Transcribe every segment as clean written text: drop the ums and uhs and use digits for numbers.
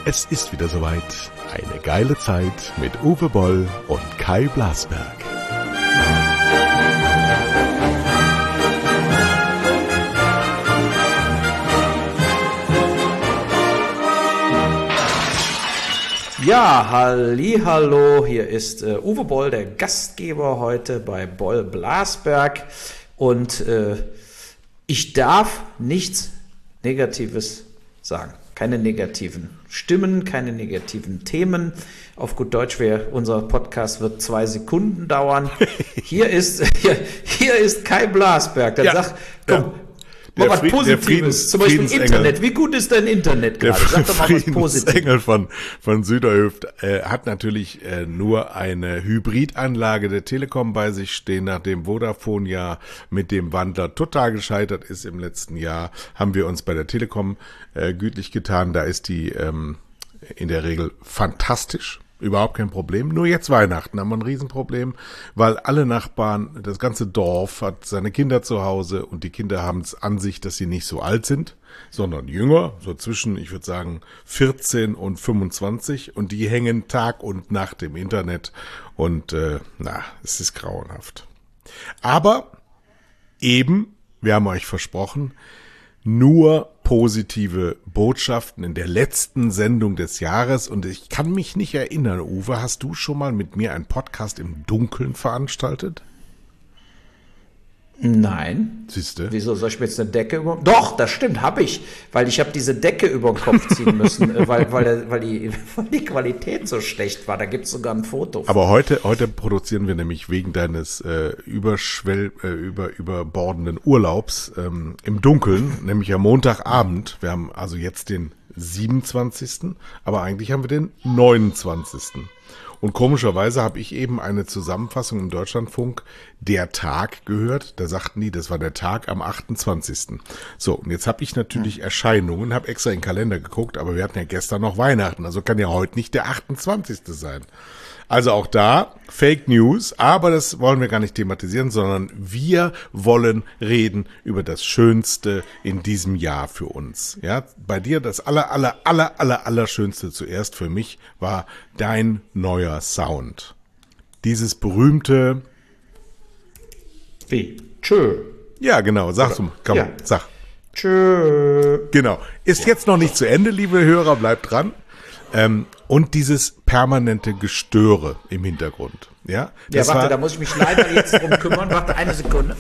Es ist wieder soweit. Eine geile Zeit mit Uwe Boll und Kai Blasberg. Ja, hallihallo, hier ist Uwe Boll, der Gastgeber heute bei Boll Blasberg und ich darf nichts Negatives sagen. Keine negativen Stimmen, keine negativen Themen. Auf gut Deutsch, unser Podcast wird 2 Sekunden dauern. Hier ist Kai Blasberg. Dann sag, komm, mal was Positives. Zum Beispiel Internet. Wie gut ist dein Internet gerade? Sag doch mal was Positives. Der Engel von Süderhöft hat natürlich nur eine Hybridanlage der Telekom bei sich stehen. Nachdem Vodafone ja mit dem Wandler total gescheitert ist im letzten Jahr, haben wir uns bei der Telekom gütlich getan. Da ist die in der Regel fantastisch. Überhaupt kein Problem. Nur jetzt Weihnachten haben wir ein Riesenproblem, weil alle Nachbarn, das ganze Dorf hat seine Kinder zu Hause und die Kinder haben es an sich, dass sie nicht so alt sind, sondern jünger, so zwischen, ich würde sagen, 14 und 25 und die hängen Tag und Nacht im Internet und es ist grauenhaft. Aber eben, wir haben euch versprochen, nur positive Botschaften in der letzten Sendung des Jahres und ich kann mich nicht erinnern, Uwe, hast du schon mal mit mir einen Podcast im Dunkeln veranstaltet? Nein. Siehste? Wieso soll ich mir jetzt eine Decke über... Doch, das stimmt, habe ich. Weil ich habe diese Decke über den Kopf ziehen müssen, weil die Qualität so schlecht war. Da gibt es sogar ein Foto von. Aber heute produzieren wir nämlich wegen deines überbordenden Urlaubs im Dunkeln, nämlich am Montagabend. Wir haben also jetzt den 27., aber eigentlich haben wir den 29. Und komischerweise habe ich eben eine Zusammenfassung im Deutschlandfunk, der Tag, gehört. Da sagten die, das war der Tag am 28. So, und jetzt habe ich natürlich Erscheinungen, habe extra in den Kalender geguckt, aber wir hatten ja gestern noch Weihnachten, also kann ja heute nicht der 28. sein. Also auch da Fake News, aber das wollen wir gar nicht thematisieren, sondern wir wollen reden über das Schönste in diesem Jahr für uns. Ja, bei dir das Allerschönste zuerst für mich war dein neuer Sound. Dieses berühmte... Wie? Tschö. Ja, genau, sagst du. Komm, ja. Sag. Tschö. Genau. Ist jetzt noch nicht zu Ende, liebe Hörer, bleibt dran. Und dieses permanente Gestöre im Hintergrund. Ja, das warte, da muss ich mich leider jetzt drum kümmern. Warte, eine Sekunde.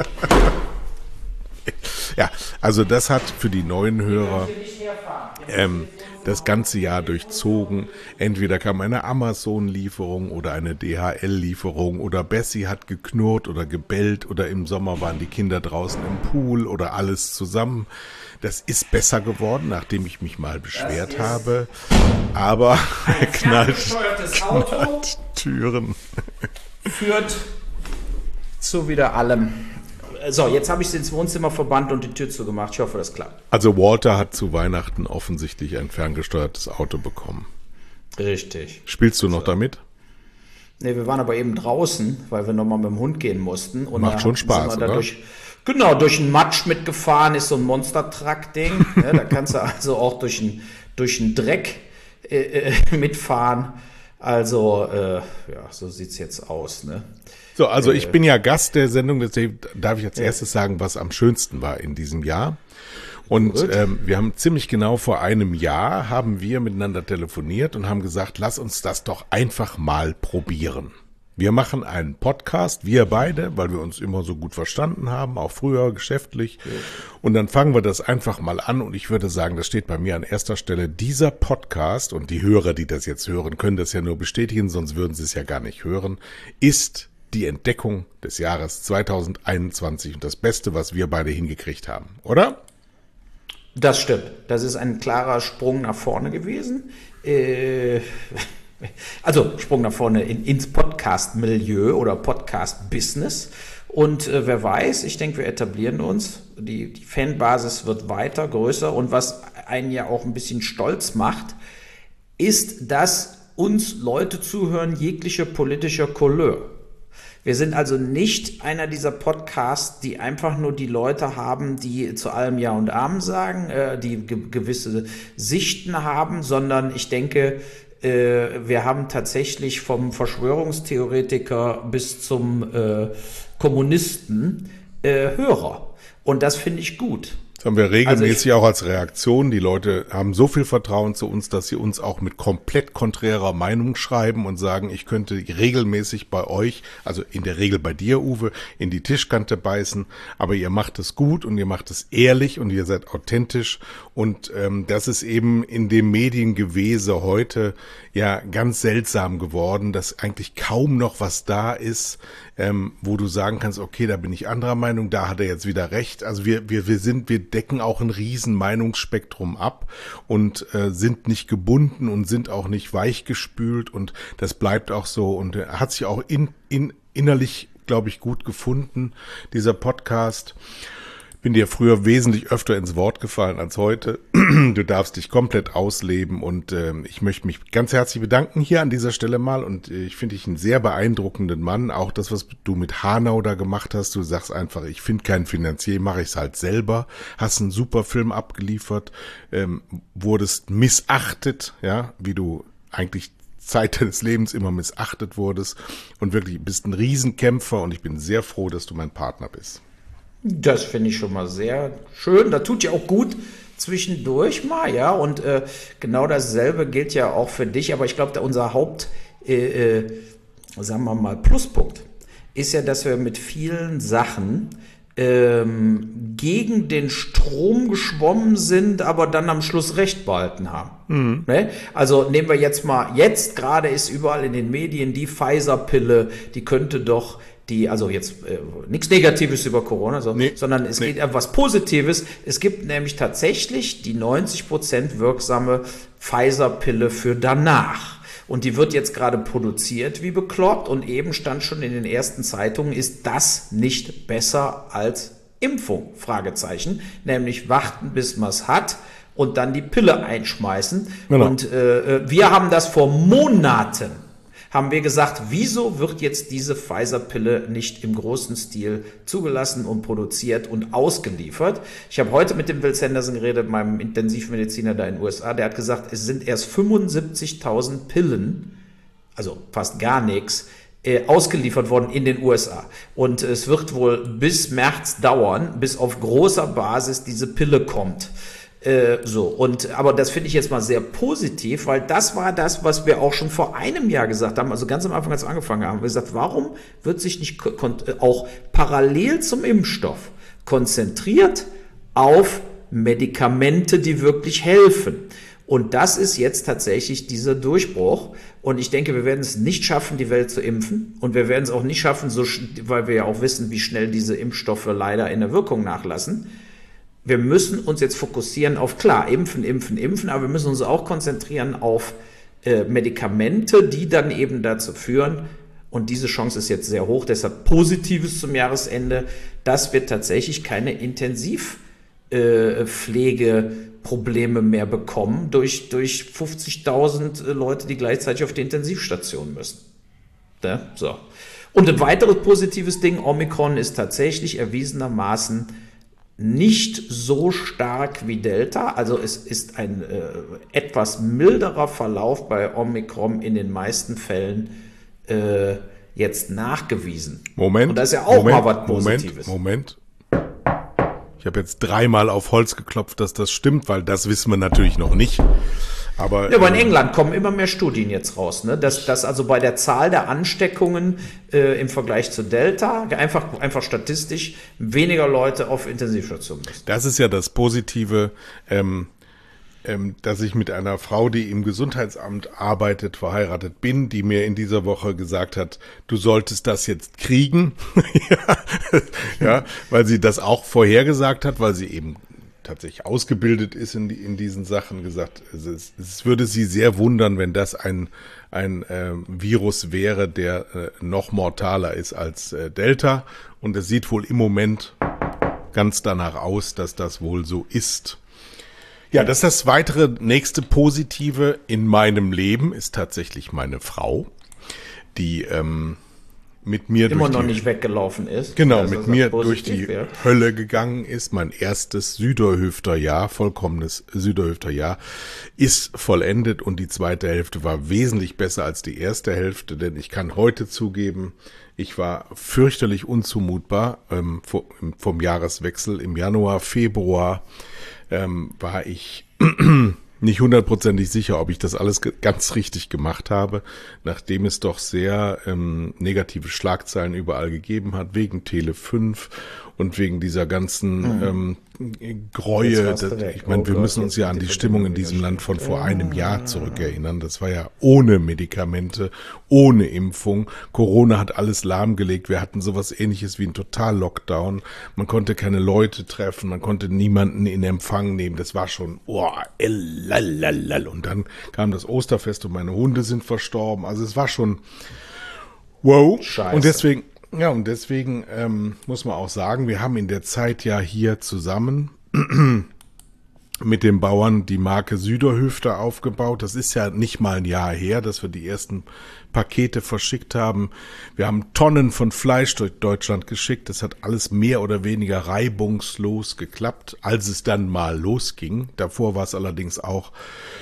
Ja, also das hat für die neuen Hörer das ganze Jahr durchzogen. Entweder kam eine Amazon-Lieferung oder eine DHL-Lieferung oder Bessie hat geknurrt oder gebellt oder im Sommer waren die Kinder draußen im Pool oder alles zusammen. Das ist besser geworden, nachdem ich mich mal beschwert habe. Aber knallt Türen. Führt zu wieder allem. So, jetzt habe ich es ins Wohnzimmer verbannt und die Tür zugemacht. Ich hoffe, das klappt. Also Walter hat zu Weihnachten offensichtlich ein ferngesteuertes Auto bekommen. Richtig. Spielst du noch damit? Nee, wir waren aber eben draußen, weil wir nochmal mit dem Hund gehen mussten. Und macht schon Spaß, oder? Durch den Matsch mitgefahren, ist so ein Monster-Truck-Ding. Ja, da kannst du also auch durch den Dreck mitfahren. Also, so sieht's jetzt aus, ne? So, also ich bin ja Gast der Sendung, deswegen darf ich als erstes sagen, was am schönsten war in diesem Jahr. Und wir haben ziemlich genau vor einem Jahr haben wir miteinander telefoniert und haben gesagt, lass uns das doch einfach mal probieren. Wir machen einen Podcast, wir beide, weil wir uns immer so gut verstanden haben, auch früher geschäftlich. Und dann fangen wir das einfach mal an und ich würde sagen, das steht bei mir an erster Stelle. Dieser Podcast, und die Hörer, die das jetzt hören, können das ja nur bestätigen, sonst würden sie es ja gar nicht hören, ist die Entdeckung des Jahres 2021 und das Beste, was wir beide hingekriegt haben, oder? Das stimmt. Das ist ein klarer Sprung nach vorne gewesen. Also Sprung nach vorne ins Podcast-Milieu oder Podcast-Business. Und wer weiß, ich denke, wir etablieren uns. Die Fanbasis wird weiter, größer. Und was einen ja auch ein bisschen stolz macht, ist, dass uns Leute zuhören, jeglicher politischer Couleur. Wir sind also nicht einer dieser Podcasts, die einfach nur die Leute haben, die zu allem Ja und Amen sagen, die gewisse Sichten haben, sondern ich denke, wir haben tatsächlich vom Verschwörungstheoretiker bis zum Kommunisten Hörer. Und das finde ich gut. Das haben wir regelmäßig auch als Reaktion. Die Leute haben so viel Vertrauen zu uns, dass sie uns auch mit komplett konträrer Meinung schreiben und sagen, ich könnte regelmäßig bei euch, also in der Regel bei dir, Uwe, in die Tischkante beißen, aber ihr macht es gut und ihr macht es ehrlich und ihr seid authentisch und das ist eben in dem Mediengewese heute ja ganz seltsam geworden, dass eigentlich kaum noch was da ist, wo du sagen kannst, okay, da bin ich anderer Meinung, da hat er jetzt wieder recht. Also wir decken auch ein riesen Meinungsspektrum ab und sind nicht gebunden und sind auch nicht weichgespült und das bleibt auch so und hat sich auch innerlich, glaube ich, gut gefunden, dieser Podcast. Bin dir früher wesentlich öfter ins Wort gefallen als heute. Du darfst dich komplett ausleben und ich möchte mich ganz herzlich bedanken hier an dieser Stelle mal und ich finde dich einen sehr beeindruckenden Mann. Auch das, was du mit Hanau da gemacht hast, du sagst einfach, ich finde keinen Finanzier, mache ich es halt selber. Hast einen super Film abgeliefert, wurdest missachtet, ja, wie du eigentlich Zeit deines Lebens immer missachtet wurdest und wirklich bist ein Riesenkämpfer und ich bin sehr froh, dass du mein Partner bist. Das finde ich schon mal sehr schön. Da tut ja auch gut zwischendurch mal, ja. Und genau dasselbe gilt ja auch für dich. Aber ich glaube, unser sagen wir mal, Pluspunkt ist ja, dass wir mit vielen Sachen gegen den Strom geschwommen sind, aber dann am Schluss Recht behalten haben. Mhm. Ne? Also nehmen wir jetzt gerade ist überall in den Medien die Pfizer-Pille, die könnte doch also jetzt nichts Negatives über Corona, sondern es geht etwas Positives. Es gibt nämlich tatsächlich die 90% wirksame Pfizer-Pille für danach. Und die wird jetzt gerade produziert wie bekloppt und eben stand schon in den ersten Zeitungen, ist das nicht besser als Impfung? Fragezeichen. Nämlich warten, bis man es hat und dann die Pille einschmeißen. Genau. Und wir haben das vor Monaten haben wir gesagt, wieso wird jetzt diese Pfizer-Pille nicht im großen Stil zugelassen und produziert und ausgeliefert? Ich habe heute mit dem Will Sanderson geredet, meinem Intensivmediziner da in den USA, der hat gesagt, es sind erst 75.000 Pillen, also fast gar nichts, ausgeliefert worden in den USA. Und es wird wohl bis März dauern, bis auf großer Basis diese Pille kommt. Aber das finde ich jetzt mal sehr positiv, weil das war das, was wir auch schon vor einem Jahr gesagt haben, also ganz am Anfang, als wir angefangen haben, wir gesagt, warum wird sich nicht auch parallel zum Impfstoff konzentriert auf Medikamente, die wirklich helfen? Und das ist jetzt tatsächlich dieser Durchbruch. Und ich denke, wir werden es nicht schaffen, die Welt zu impfen. Und wir werden es auch nicht schaffen, weil wir ja auch wissen, wie schnell diese Impfstoffe leider in der Wirkung nachlassen. Wir müssen uns jetzt fokussieren auf, klar, impfen, aber wir müssen uns auch konzentrieren auf Medikamente, die dann eben dazu führen, und diese Chance ist jetzt sehr hoch, deshalb Positives zum Jahresende, dass wir tatsächlich keine Intensivpflegeprobleme mehr bekommen durch 50.000 Leute, die gleichzeitig auf die Intensivstation müssen. Ja, so. Und ein weiteres positives Ding, Omikron ist tatsächlich erwiesenermaßen nicht so stark wie Delta, also es ist ein etwas milderer Verlauf bei Omikron in den meisten Fällen jetzt nachgewiesen. Moment. Und das ist ja auch mal was Positives. Moment. Ich habe jetzt 3-mal auf Holz geklopft, dass das stimmt, weil das wissen wir natürlich noch nicht. Aber in England kommen immer mehr Studien jetzt raus, ne? Dass also bei der Zahl der Ansteckungen im Vergleich zu Delta einfach statistisch weniger Leute auf Intensivstationen müssen. Das ist ja das Positive, dass ich mit einer Frau, die im Gesundheitsamt arbeitet, verheiratet bin, die mir in dieser Woche gesagt hat, du solltest das jetzt kriegen, ja, weil sie das auch vorhergesagt hat, weil sie eben tatsächlich ausgebildet ist in diesen Sachen, gesagt, es würde sie sehr wundern, wenn das ein Virus wäre, der noch mortaler ist als Delta. Und es sieht wohl im Moment ganz danach aus, dass das wohl so ist. Ja, das nächste Positive in meinem Leben ist tatsächlich meine Frau, die mit mir immer noch nicht weggelaufen ist. Genau, mit mir durch die Hölle gegangen ist. Mein erstes Süderhüfter-Jahr, vollkommenes Süderhüfter-Jahr, ist vollendet und die zweite Hälfte war wesentlich besser als die erste Hälfte, denn ich kann heute zugeben, ich war fürchterlich unzumutbar vom Jahreswechsel. Im Januar, Februar war ich nicht hundertprozentig sicher, ob ich das alles ganz richtig gemacht habe, nachdem es doch sehr negative Schlagzeilen überall gegeben hat, wegen Tele 5 und wegen dieser ganzen Gräue. Ich meine, wir müssen uns ja an die Stimmung in diesem Land von vor einem Jahr zurückerinnern. Das war ja ohne Medikamente, ohne Impfung. Corona hat alles lahmgelegt. Wir hatten sowas Ähnliches wie einen Total-Lockdown. Man konnte keine Leute treffen, man konnte niemanden in Empfang nehmen. Das war schon, und dann kam das Osterfest und meine Hunde sind verstorben. Also es war schon wow. Scheiße. Und deswegen muss man auch sagen, wir haben in der Zeit ja hier zusammen mit den Bauern die Marke Süderhüfter aufgebaut. Das ist ja nicht mal ein Jahr her, dass wir die ersten Pakete verschickt haben. Wir haben Tonnen von Fleisch durch Deutschland geschickt. Das hat alles mehr oder weniger reibungslos geklappt, als es dann mal losging. Davor war es allerdings auch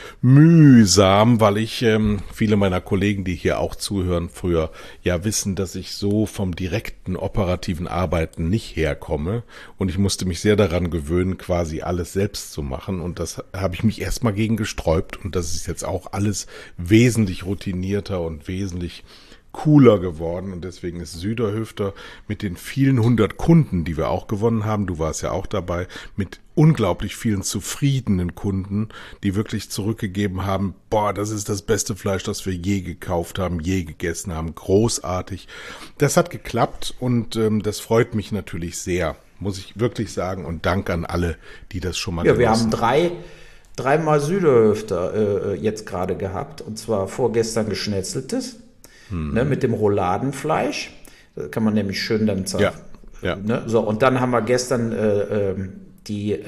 mühsam, weil ich viele meiner Kollegen, die hier auch zuhören, früher ja wissen, dass ich so vom direkten operativen Arbeiten nicht herkomme und ich musste mich sehr daran gewöhnen, quasi alles selbst zu machen und das habe ich mich erstmal gegen gesträubt und das ist jetzt auch alles wesentlich routinierter und wesentlich cooler geworden und deswegen ist Süderhüfter mit den vielen 100 Kunden, die wir auch gewonnen haben, du warst ja auch dabei, mit unglaublich vielen zufriedenen Kunden, die wirklich zurückgegeben haben, boah, das ist das beste Fleisch, das wir je gekauft haben, je gegessen haben, großartig. Das hat geklappt und das freut mich natürlich sehr, muss ich wirklich sagen und Dank an alle, die das schon mal genossen haben. Wir haben dreimal Süderhüfter jetzt gerade gehabt und zwar vorgestern geschnetzeltes. Mit dem Rouladenfleisch. Das kann man nämlich schön dann ja. Ne? So, und dann haben wir gestern die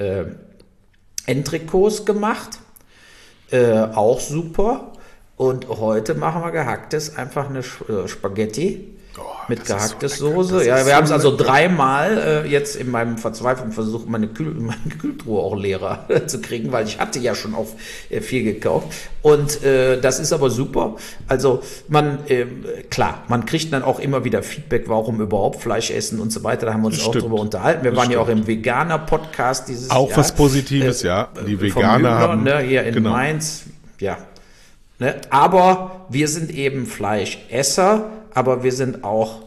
Entrecôts gemacht. Auch super. Und heute machen wir gehacktes, einfach eine Spaghetti mit gehacktes Soße. Ja, wir haben es also dreimal jetzt in meinem verzweifelten Versuch, meine Kühltruhe auch leerer zu kriegen, weil ich hatte ja schon auch viel gekauft. Und das ist aber super. Also klar, man kriegt dann auch immer wieder Feedback, warum überhaupt Fleisch essen und so weiter. Da haben wir uns auch drüber unterhalten. Wir waren ja auch im Veganer-Podcast dieses Jahr. Auch was Positives, ja. Die Veganer haben. Ne, hier in Mainz, ja. Ne, aber wir sind eben Fleischesser, aber wir sind auch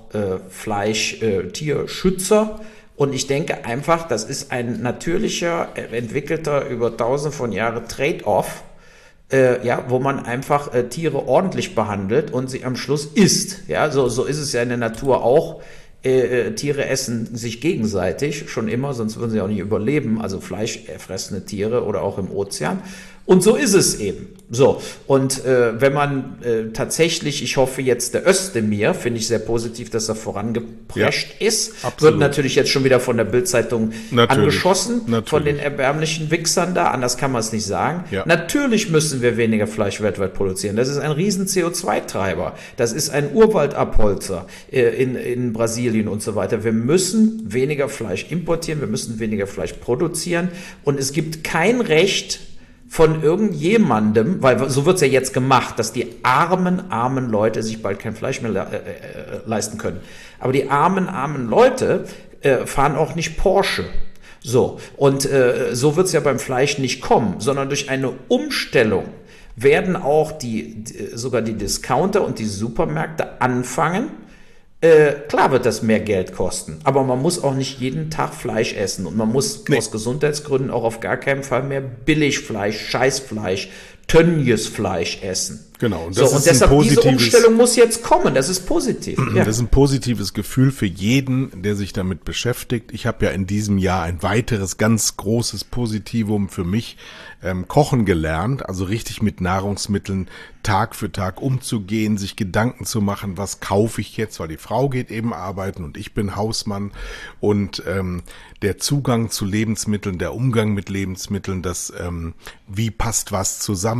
Tierschützer und ich denke einfach, das ist ein natürlicher, entwickelter, über tausende von Jahren Trade-off, wo man einfach Tiere ordentlich behandelt und sie am Schluss isst. Ja, so ist es ja in der Natur auch. Tiere essen sich gegenseitig, schon immer, sonst würden sie auch nicht überleben, also fleischfressende Tiere oder auch im Ozean. Und so ist es eben. So, und wenn man tatsächlich, ich hoffe jetzt der Özdemir, finde ich sehr positiv, dass er vorangeprescht ist, absolut. Wird natürlich jetzt schon wieder von der Bild-Zeitung angeschossen, von den erbärmlichen Wichsern da, anders kann man es nicht sagen. Ja. Natürlich müssen wir weniger Fleisch weltweit produzieren. Das ist ein riesen CO2-Treiber. Das ist ein Urwaldabholzer in Brasilien und so weiter. Wir müssen weniger Fleisch importieren, wir müssen weniger Fleisch produzieren und es gibt kein Recht von irgendjemandem, weil so wird es ja jetzt gemacht, dass die armen Leute sich bald kein Fleisch mehr leisten können. Aber die armen Leute fahren auch nicht Porsche. So, und so wird es ja beim Fleisch nicht kommen, sondern durch eine Umstellung werden auch sogar die Discounter und die Supermärkte anfangen. Klar wird das mehr Geld kosten, aber man muss auch nicht jeden Tag Fleisch essen und man muss aus Gesundheitsgründen auch auf gar keinen Fall mehr Billigfleisch, Scheißfleisch, Tönnies-Fleisch essen. Genau. Und deshalb diese Umstellung muss jetzt kommen. Das ist positiv. Ja. Das ist ein positives Gefühl für jeden, der sich damit beschäftigt. Ich habe ja in diesem Jahr ein weiteres ganz großes Positivum für mich kochen gelernt, also richtig mit Nahrungsmitteln Tag für Tag umzugehen, sich Gedanken zu machen, was kaufe ich jetzt, weil die Frau geht eben arbeiten und ich bin Hausmann und der Zugang zu Lebensmitteln, der Umgang mit Lebensmitteln, wie passt was zusammen,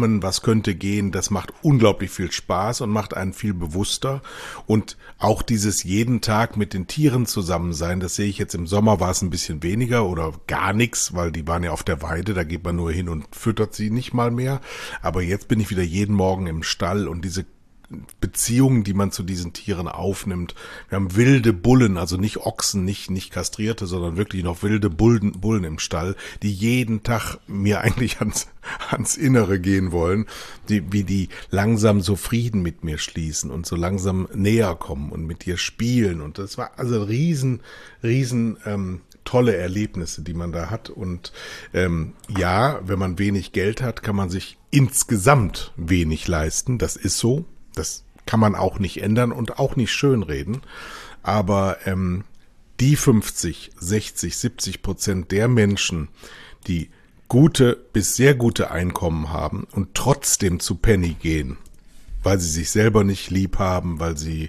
Rahmen, was könnte gehen, das macht unglaublich viel Spaß und macht einen viel bewusster. Und auch dieses jeden Tag mit den Tieren zusammen sein, das sehe ich jetzt im Sommer, war es ein bisschen weniger oder gar nichts, weil die waren ja auf der Weide, da geht man nur hin und füttert sie nicht mal mehr. Aber jetzt bin ich wieder jeden Morgen im Stall und diese Beziehungen, die man zu diesen Tieren aufnimmt. Wir haben wilde Bullen, also nicht Ochsen, nicht kastrierte, sondern wirklich noch wilde Bullen im Stall, die jeden Tag mir eigentlich ans Innere gehen wollen, wie die langsam so Frieden mit mir schließen und so langsam näher kommen und mit dir spielen. Und das war also riesen tolle Erlebnisse, die man da hat. Und ja, wenn man wenig Geld hat, kann man sich insgesamt wenig leisten. Das ist so. Das kann man auch nicht ändern und auch nicht schönreden. Aber die 50, 60, 70% der Menschen, die gute bis sehr gute Einkommen haben und trotzdem zu Penny gehen, weil sie sich selber nicht lieb haben, weil sie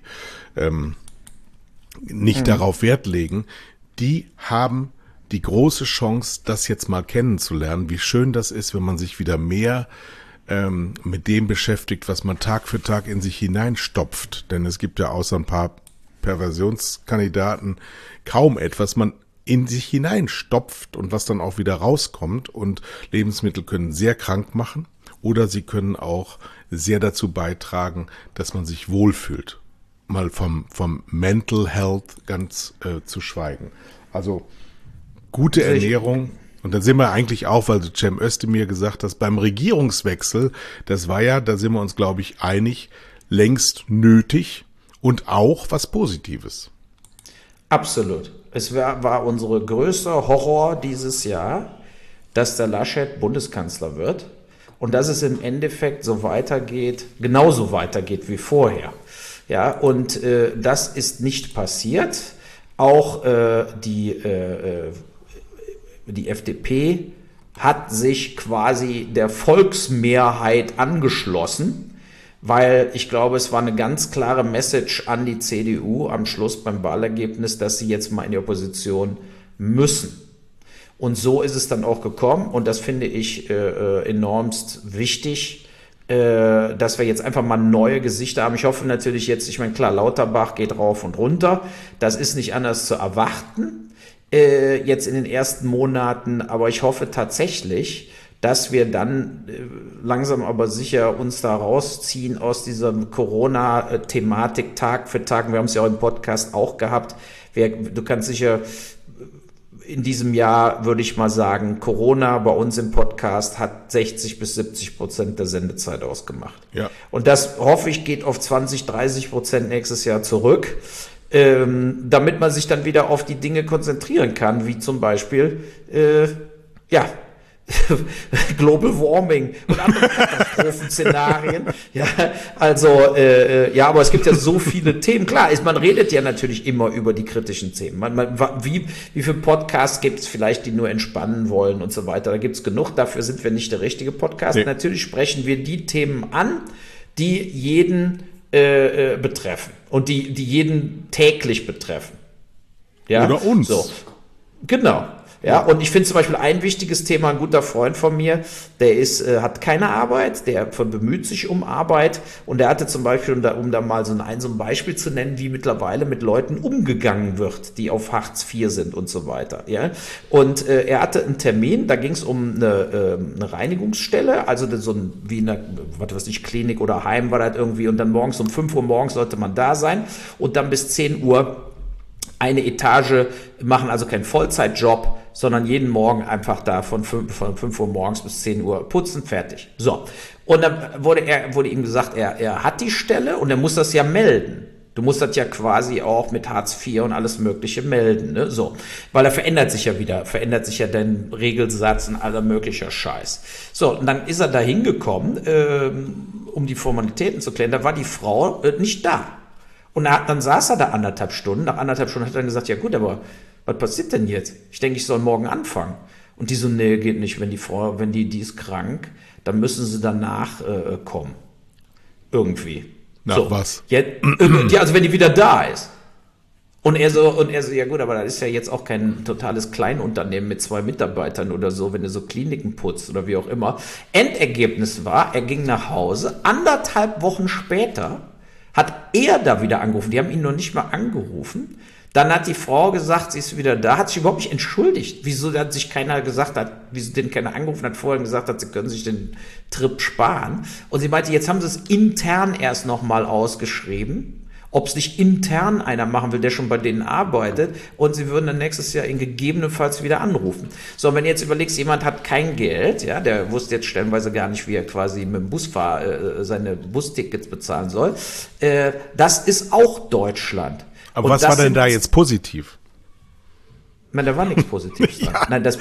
nicht darauf Wert legen, die haben die große Chance, das jetzt mal kennenzulernen, wie schön das ist, wenn man sich wieder mehr mit dem beschäftigt, was man Tag für Tag in sich hineinstopft. Denn es gibt ja außer ein paar Perversionskandidaten kaum etwas, man in sich hineinstopft und was dann auch wieder rauskommt. Und Lebensmittel können sehr krank machen oder sie können auch sehr dazu beitragen, dass man sich wohlfühlt. Mal vom Mental Health ganz zu schweigen. Also gute Ernährung. Und dann sind wir eigentlich auch, weil Cem Özdemir gesagt hat, beim Regierungswechsel, das war ja, da sind wir uns, glaube ich, einig, längst nötig und auch was Positives. Absolut. Es war unsere größte Horror dieses Jahr, dass der Laschet Bundeskanzler wird und dass es im Endeffekt so weitergeht, genauso weitergeht wie vorher. Ja, und das ist nicht passiert. Auch die FDP hat sich quasi der Volksmehrheit angeschlossen, weil ich glaube, es war eine ganz klare Message an die CDU am Schluss beim Wahlergebnis, dass sie jetzt mal in die Opposition müssen. Und so ist es dann auch gekommen und das finde ich enormst wichtig, dass wir jetzt einfach mal neue Gesichter haben. Ich hoffe natürlich jetzt, ich meine, klar, Lauterbach geht rauf und runter, das ist nicht anders zu erwarten. Jetzt in den ersten Monaten, aber ich hoffe tatsächlich, dass wir dann langsam aber sicher uns da rausziehen aus dieser Corona-Thematik Tag für Tag. Wir haben es ja auch im Podcast auch gehabt. Du kannst sicher in diesem Jahr, würde ich mal sagen, Corona bei uns im Podcast hat 60-70% der Sendezeit ausgemacht. Ja. Und das, hoffe ich, geht auf 20-30% nächstes Jahr zurück. Damit man sich dann wieder auf die Dinge konzentrieren kann, wie zum Beispiel, Global Warming und andere Katastrophenszenarien. Ja, also, aber es gibt ja so viele Themen. Klar, man redet ja natürlich immer über die kritischen Themen. Wie viele Podcasts gibt es vielleicht, die nur entspannen wollen und so weiter. Da gibt es genug. Dafür sind wir nicht der richtige Podcast. Nee. Natürlich sprechen wir die Themen an, die jeden betreffen und die jeden täglich betreffen. Ja? Oder uns. So. Genau. Ja, und ich finde zum Beispiel ein wichtiges Thema, ein guter Freund von mir, der hat keine Arbeit, der bemüht sich um Arbeit und der hatte zum Beispiel, um da mal so ein Beispiel zu nennen, wie mittlerweile mit Leuten umgegangen wird, die auf Hartz IV sind und so weiter. Ja, und er hatte einen Termin, da ging es um eine Reinigungsstelle, also so wie eine, was weiß ich, Klinik oder Heim war das irgendwie und dann morgens um 5 Uhr morgens sollte man da sein und dann bis 10 Uhr eine Etage machen, also keinen Vollzeitjob, sondern jeden Morgen einfach da von 5 Uhr morgens bis 10 Uhr putzen, fertig. So. Und dann wurde ihm gesagt, er hat die Stelle und er muss das ja melden. Du musst das ja quasi auch mit Hartz IV und alles Mögliche melden, ne? So. Weil er verändert sich ja dein Regelsatz und aller möglicher Scheiß. So, und dann ist er da hingekommen, um die Formalitäten zu klären. Da war die Frau nicht da. Und dann saß er da 1,5 Stunden. Nach 1,5 Stunden hat er dann gesagt, ja gut, aber was passiert denn jetzt? Ich denke, ich soll morgen anfangen. Und die so, nee, geht nicht. Wenn die Frau, die ist krank, dann müssen sie danach kommen. Irgendwie. Nach so. Was? Ja, also wenn die wieder da ist. Und er so, ja gut, aber das ist ja jetzt auch kein totales Kleinunternehmen mit 2 Mitarbeitern oder so, wenn du so Kliniken putzt oder wie auch immer. Endergebnis war, er ging nach Hause, 1,5 Wochen später hat er da wieder angerufen, die haben ihn noch nicht mal angerufen. Dann hat die Frau gesagt, sie ist wieder da, hat sich überhaupt nicht entschuldigt. Wieso hat sich keiner gesagt hat, wieso den keiner angerufen hat, vorher gesagt hat, sie können sich den Trip sparen. Und sie meinte, jetzt haben sie es intern erst nochmal ausgeschrieben, ob es nicht intern einer machen will, der schon bei denen arbeitet, und sie würden dann nächstes Jahr ihn gegebenenfalls wieder anrufen. So, und wenn du jetzt überlegst, jemand hat kein Geld, ja, der wusste jetzt stellenweise gar nicht, wie er quasi mit dem seine Bustickets bezahlen soll, das ist auch Deutschland. Aber was war denn da jetzt positiv? Nein, da war nichts Positives dran. Ja, das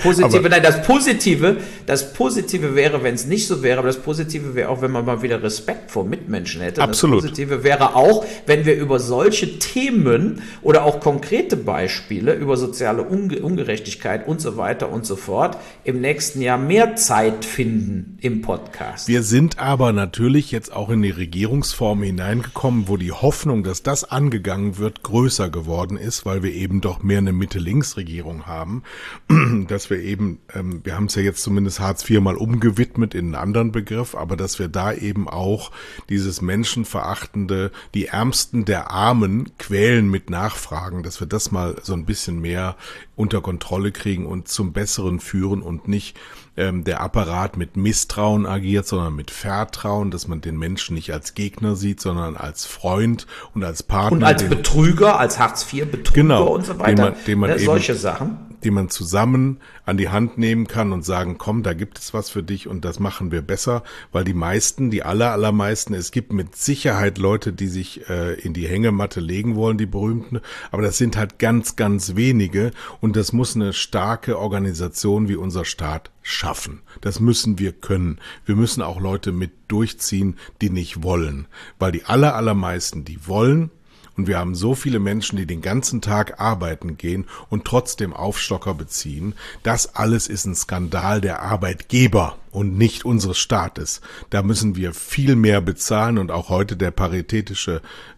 Positive wäre, wenn es nicht so wäre, aber das Positive wäre auch, wenn man mal wieder Respekt vor Mitmenschen hätte. Absolut. Das Positive wäre auch, wenn wir über solche Themen oder auch konkrete Beispiele über soziale Ungerechtigkeit und so weiter und so fort im nächsten Jahr mehr Zeit finden im Podcast. Wir sind aber natürlich jetzt auch in die Regierungsform hineingekommen, wo die Hoffnung, dass das angegangen wird, größer geworden ist, weil wir eben doch mehr eine Mitte-Links-Regierung haben, dass wir eben, wir haben es ja jetzt zumindest Hartz IV mal umgewidmet in einen anderen Begriff, aber dass wir da eben auch dieses menschenverachtende, die Ärmsten der Armen quälen mit Nachfragen, dass wir das mal so ein bisschen mehr unter Kontrolle kriegen und zum Besseren führen und nicht der Apparat mit Misstrauen agiert, sondern mit Vertrauen, dass man den Menschen nicht als Gegner sieht, sondern als Freund und als Partner. Und als Betrüger, als Hartz-IV-Betrüger genau, und so weiter. Solche Sachen. Die man zusammen an die Hand nehmen kann und sagen, komm, da gibt es was für dich und das machen wir besser, weil die meisten, die allermeisten, es gibt mit Sicherheit Leute, die sich in die Hängematte legen wollen, die berühmten, aber das sind halt ganz, ganz wenige und das muss eine starke Organisation wie unser Staat schaffen. Das müssen wir können. Wir müssen auch Leute mit durchziehen, die nicht wollen, weil die allermeisten, die wollen. Und wir haben so viele Menschen, die den ganzen Tag arbeiten gehen und trotzdem Aufstocker beziehen. Das alles ist ein Skandal der Arbeitgeber und nicht unseres Staates. Da müssen wir viel mehr bezahlen und auch heute der paritätische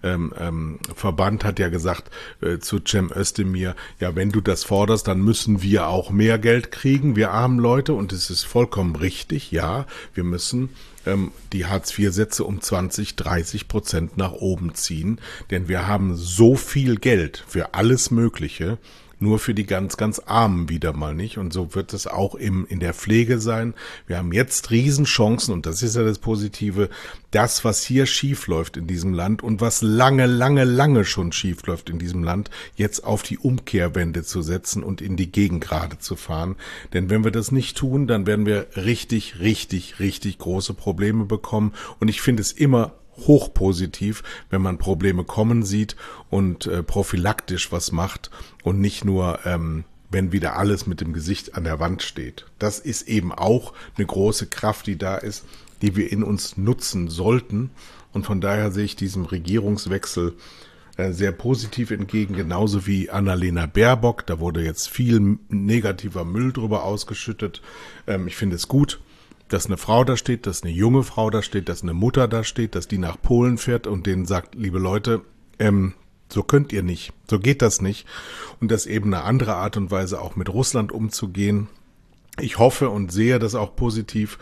Verband hat ja gesagt zu Cem Özdemir, ja, wenn du das forderst, dann müssen wir auch mehr Geld kriegen, wir armen Leute, und es ist vollkommen richtig, ja, wir müssen die Hartz-IV-Sätze um 20-30% nach oben ziehen, denn wir haben so viel Geld für alles Mögliche, nur für die ganz, ganz Armen wieder mal nicht. Und so wird es auch in der Pflege sein. Wir haben jetzt Riesenchancen, und das ist ja das Positive, das, was hier schief läuft in diesem Land und was lange schon schief läuft in diesem Land, jetzt auf die Umkehrwende zu setzen und in die Gegengrade zu fahren. Denn wenn wir das nicht tun, dann werden wir richtig große Probleme bekommen. Und ich finde es immer hochpositiv, wenn man Probleme kommen sieht und prophylaktisch was macht und nicht nur, wenn wieder alles mit dem Gesicht an der Wand steht. Das ist eben auch eine große Kraft, die da ist, die wir in uns nutzen sollten. Und von daher sehe ich diesem Regierungswechsel sehr positiv entgegen, genauso wie Annalena Baerbock. Da wurde jetzt viel negativer Müll drüber ausgeschüttet. Ich finde es gut, dass eine Frau da steht, dass eine junge Frau da steht, dass eine Mutter da steht, dass die nach Polen fährt und denen sagt, liebe Leute, so könnt ihr nicht, so geht das nicht. Und dass eben eine andere Art und Weise auch mit Russland umzugehen. Ich hoffe und sehe das auch positiv,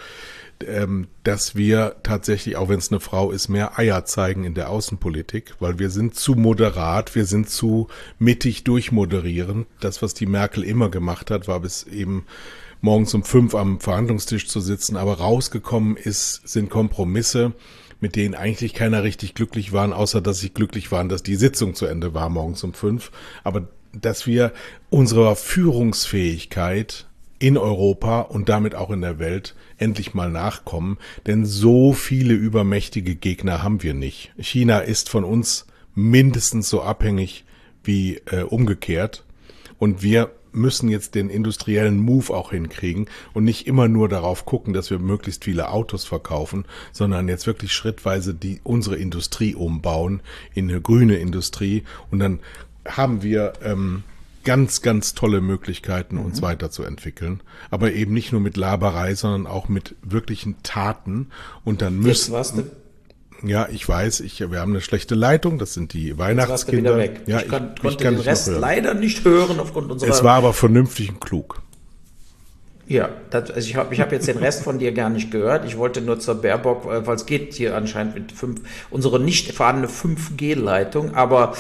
dass wir tatsächlich, auch wenn es eine Frau ist, mehr Eier zeigen in der Außenpolitik, weil wir sind zu moderat, wir sind zu mittig durchmoderieren. Das, was die Merkel immer gemacht hat, war bis eben morgens um 5 am Verhandlungstisch zu sitzen, aber rausgekommen sind Kompromisse, mit denen eigentlich keiner richtig glücklich war, außer dass sie glücklich waren, dass die Sitzung zu Ende war morgens um 5. Aber dass wir unserer Führungsfähigkeit in Europa und damit auch in der Welt endlich mal nachkommen, denn so viele übermächtige Gegner haben wir nicht. China ist von uns mindestens so abhängig wie umgekehrt, und wir müssen jetzt den industriellen Move auch hinkriegen und nicht immer nur darauf gucken, dass wir möglichst viele Autos verkaufen, sondern jetzt wirklich schrittweise unsere Industrie umbauen in eine grüne Industrie, und dann haben wir ganz tolle Möglichkeiten, uns weiterzuentwickeln, aber eben nicht nur mit Laberei, sondern auch mit wirklichen Taten, und dann müssen Ja, ich weiß, wir haben eine schlechte Leitung, das sind die Weihnachtskinder. Wieder weg. Ja, ich konnte den Rest leider nicht hören aufgrund unserer... Es war aber vernünftig und klug. Ja, also ich hab jetzt den Rest von dir gar nicht gehört. Ich wollte nur zur Baerbock, weil es geht hier anscheinend mit unsere nicht vorhandene 5G-Leitung, aber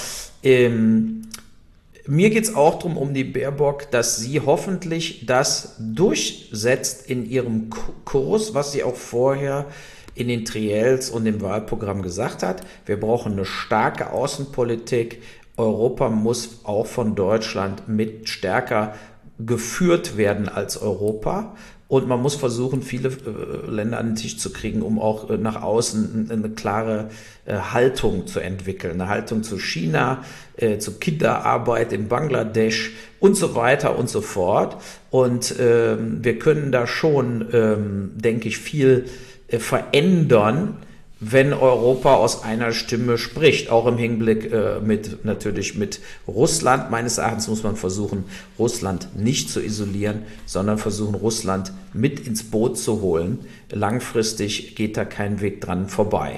mir geht's auch drum um die Baerbock, dass sie hoffentlich das durchsetzt in ihrem Kurs, was sie auch vorher in den Triels und im Wahlprogramm gesagt hat. Wir brauchen eine starke Außenpolitik. Europa muss auch von Deutschland mit stärker geführt werden als Europa. Und man muss versuchen, viele Länder an den Tisch zu kriegen, um auch nach außen eine klare Haltung zu entwickeln. Eine Haltung zu China, zu Kinderarbeit in Bangladesch und so weiter und so fort. Und wir können da schon, denke ich, viel verändern, wenn Europa aus einer Stimme spricht, auch im Hinblick natürlich mit Russland. Meines Erachtens muss man versuchen, Russland nicht zu isolieren, sondern versuchen, Russland mit ins Boot zu holen. Langfristig geht da kein Weg dran vorbei.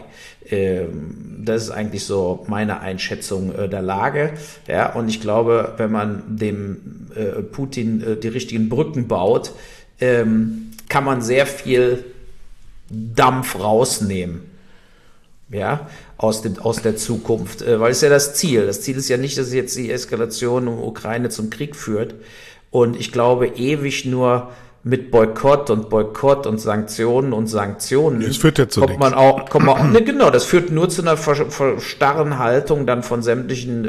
Das ist eigentlich so meine Einschätzung der Lage. Ja, und ich glaube, wenn man dem Putin die richtigen Brücken baut, kann man sehr viel Dampf rausnehmen. Ja, aus der Zukunft, weil es ja das Ziel. Das Ziel ist ja nicht, dass jetzt die Eskalation um Ukraine zum Krieg führt. Und ich glaube, ewig nur mit Boykott und Sanktionen. Das führt ja zu kommt man auch, ne, genau, das führt nur zu einer starren Haltung dann von sämtlichen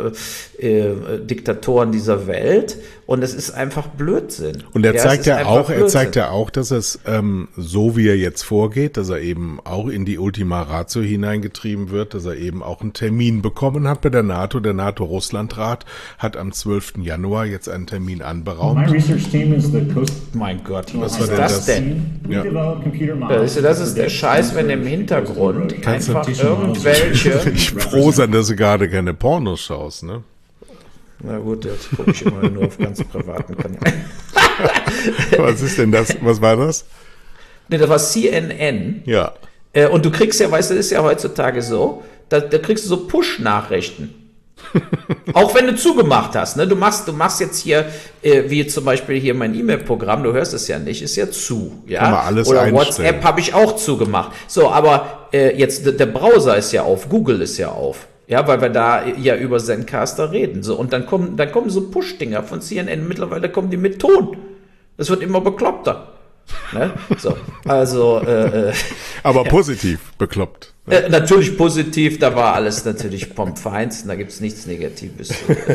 Diktatoren dieser Welt. Und es ist einfach Blödsinn. Und er zeigt ja auch, dass es so wie er jetzt vorgeht, dass er eben auch in die Ultima Ratio hineingetrieben wird, dass er eben auch einen Termin bekommen hat bei der NATO. Der NATO-Russland-Rat hat am 12. Januar jetzt einen Termin anberaumt. Mein Gott, was ist das denn? Ja. Das ist der Scheiß, wenn im Hintergrund einfach irgendwelche... Ich bin froh sein, dass du gerade keine Pornos schaust, ne? Na gut, jetzt gucke ich immer nur auf ganz privaten Kanälen. Was ist denn das? Was war das? Ne, das war CNN. Ja. Und du kriegst ja, weißt du, das ist ja heutzutage so, da kriegst du so Push-Nachrichten. Auch wenn du zugemacht hast, ne? Du machst jetzt hier, wie zum Beispiel hier mein E-Mail-Programm, du hörst es ja nicht, ist ja zu, ja. Kann man alles oder einstellen. WhatsApp habe ich auch zugemacht. So, aber jetzt der Browser ist ja auf, Google ist ja auf. Ja, weil wir da ja über Zencaster reden. So, und dann kommen so Push-Dinger von CNN. Mittlerweile kommen die mit Ton. Das wird immer bekloppter. Ne? So, also. Aber positiv bekloppt. Natürlich positiv, da war alles natürlich vom Feinsten. Da gibt es nichts Negatives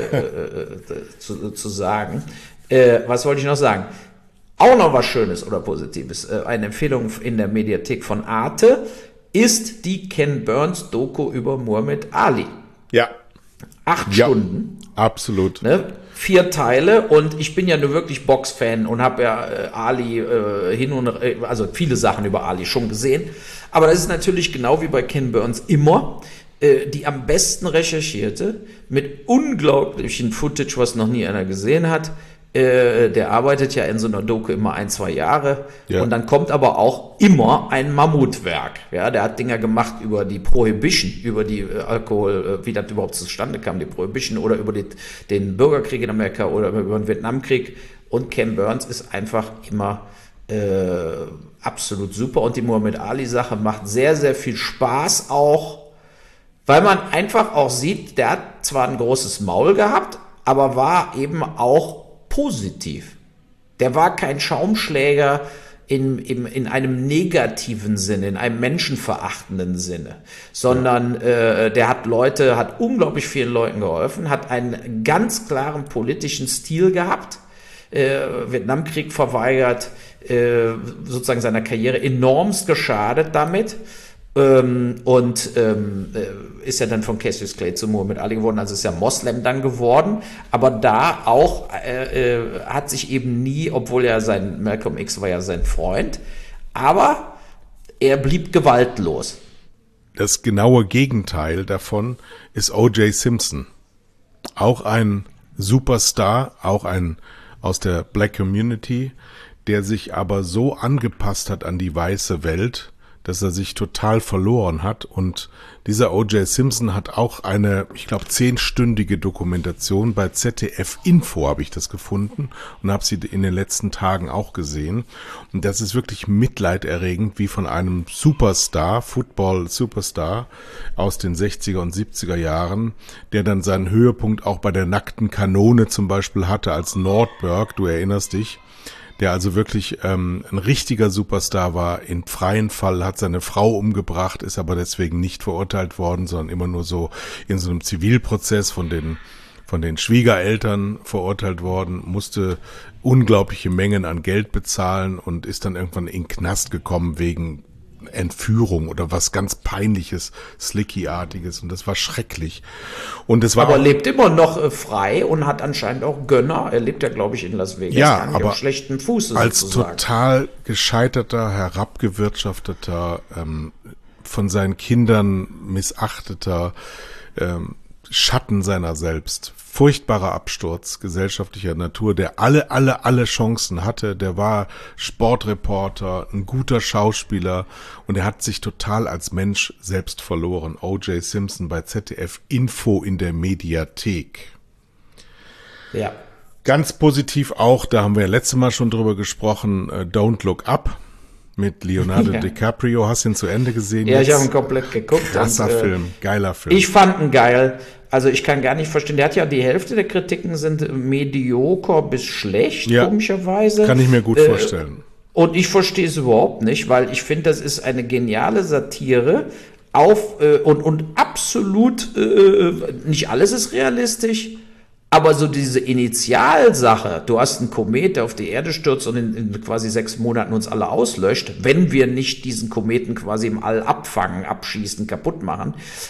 zu sagen. Was wollte ich noch sagen? Auch noch was Schönes oder Positives. Eine Empfehlung in der Mediathek von Arte ist die Ken Burns Doku über Muhammad Ali. Ja. 8 Stunden. Absolut. Ne? 4 Teile und ich bin ja nur wirklich Boxfan und habe ja Ali also viele Sachen über Ali schon gesehen. Aber das ist natürlich genau wie bei Ken Burns immer die am besten recherchierte, mit unglaublichen Footage, was noch nie einer gesehen hat. Der arbeitet ja in so einer Doku immer 1-2 Jahre. Ja. Und dann kommt aber auch immer ein Mammutwerk. Ja, der hat Dinger gemacht über die Prohibition, über die Alkohol, wie das überhaupt zustande kam, die Prohibition, oder über den Bürgerkrieg in Amerika oder über den Vietnamkrieg. Und Ken Burns ist einfach immer absolut super. Und die Muhammad Ali-Sache macht sehr, sehr viel Spaß auch, weil man einfach auch sieht, der hat zwar ein großes Maul gehabt, aber war eben auch positiv. Der war kein Schaumschläger in einem negativen Sinne, in einem menschenverachtenden Sinne, sondern der hat unglaublich vielen Leuten geholfen, hat einen ganz klaren politischen Stil gehabt, Vietnamkrieg verweigert, sozusagen seiner Karriere enormst geschadet damit. Ist ja dann von Cassius Clay zu Muhammad Ali geworden, also ist ja Moslem dann geworden, aber da auch hat sich eben nie, obwohl Malcolm X war ja sein Freund, aber er blieb gewaltlos. Das genaue Gegenteil davon ist O.J. Simpson. Auch ein Superstar, auch ein aus der Black Community, der sich aber so angepasst hat an die weiße Welt, dass er sich total verloren hat. Und dieser O.J. Simpson hat auch eine, ich glaube, 10-stündige Dokumentation bei ZDF Info, habe ich das gefunden und habe sie in den letzten Tagen auch gesehen. Und das ist wirklich mitleiderregend, wie von einem Superstar, Football-Superstar aus den 60er und 70er Jahren, der dann seinen Höhepunkt auch bei der nackten Kanone zum Beispiel hatte als Nordberg, du erinnerst dich, der also wirklich ein richtiger Superstar war, in freien Fall, hat seine Frau umgebracht, ist aber deswegen nicht verurteilt worden, sondern immer nur so in so einem Zivilprozess von den Schwiegereltern verurteilt worden, musste unglaubliche Mengen an Geld bezahlen und ist dann irgendwann in den Knast gekommen wegen Entführung oder was ganz Peinliches, Slicky-artiges, und das war schrecklich. Und es war aber lebt immer noch frei und hat anscheinend auch Gönner. Er lebt ja, glaube ich, in Las Vegas. Ja, aber auf schlechtem Fuß als sozusagen. total gescheiterter, herabgewirtschafteter, von seinen Kindern missachteter, Schatten seiner selbst. Furchtbarer Absturz gesellschaftlicher Natur, der alle Chancen hatte. Der war Sportreporter, ein guter Schauspieler und er hat sich total als Mensch selbst verloren. O.J. Simpson bei ZDF Info in der Mediathek. Ja. Ganz positiv auch, da haben wir ja letztes Mal schon drüber gesprochen, Don't Look Up mit Leonardo DiCaprio. Hast du ihn zu Ende gesehen? Ja, ich habe ihn komplett geguckt. Krasser Film, geiler Film. Ich fand ihn geil. Also ich kann gar nicht verstehen, der hat ja die Hälfte der Kritiken sind medioker bis schlecht, komischerweise. Kann ich mir gut vorstellen. Und ich verstehe es überhaupt nicht, weil ich finde, das ist eine geniale Satire auf und absolut, nicht alles ist realistisch, aber so diese Initialsache, du hast einen Komet, der auf die Erde stürzt und in quasi 6 Monaten uns alle auslöscht, wenn wir nicht diesen Kometen quasi im All abfangen, abschießen, kaputt machen,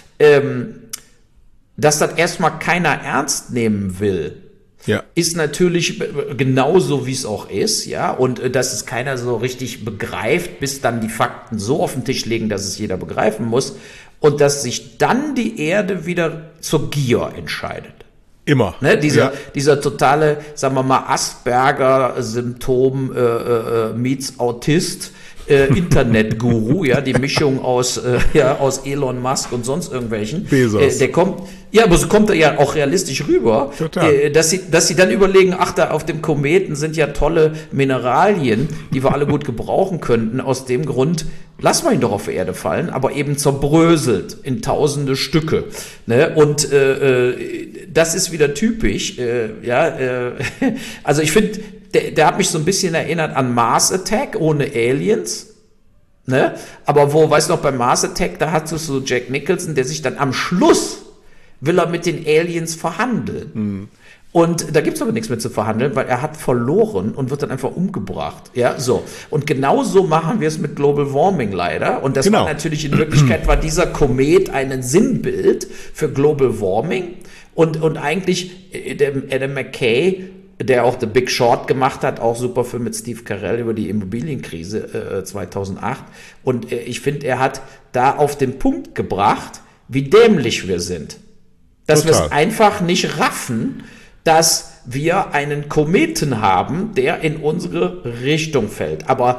dass das erstmal keiner ernst nehmen will, ist natürlich genauso, wie es auch ist, ja, und dass es keiner so richtig begreift, bis dann die Fakten so auf den Tisch legen, dass es jeder begreifen muss und dass sich dann die Erde wieder zur Gier entscheidet. Immer. Ne, dieser totale, sagen wir mal, Asperger-Symptom meets Autist, Internet-Guru, ja, die Mischung aus Elon Musk und sonst irgendwelchen. Bezos. Der kommt, ja, aber so kommt er ja auch realistisch rüber, dass sie dann überlegen, ach, da auf dem Kometen sind ja tolle Mineralien, die wir alle gut gebrauchen könnten. Aus dem Grund lassen wir ihn doch auf die Erde fallen, aber eben zerbröselt in tausende Stücke. Ne? Und das ist wieder typisch. Also ich finde, der hat mich so ein bisschen erinnert an Mars Attack ohne Aliens. Ne? Aber weißt du noch, beim Mars Attack, da hast du so Jack Nicholson, der sich dann am Schluss will er mit den Aliens verhandeln. Mhm. Und da gibt's aber nichts mehr zu verhandeln, weil er hat verloren und wird dann einfach umgebracht. Ja, so. Und genauso machen wir es mit Global Warming leider. Und das war natürlich in Wirklichkeit, war dieser Komet ein Sinnbild für Global Warming. Und eigentlich der Adam McKay, der auch The Big Short gemacht hat, auch super Film mit Steve Carell über die Immobilienkrise 2008. Und ich finde, er hat da auf den Punkt gebracht, wie dämlich wir sind. Dass wir es einfach nicht raffen, dass wir einen Kometen haben, der in unsere Richtung fällt. Aber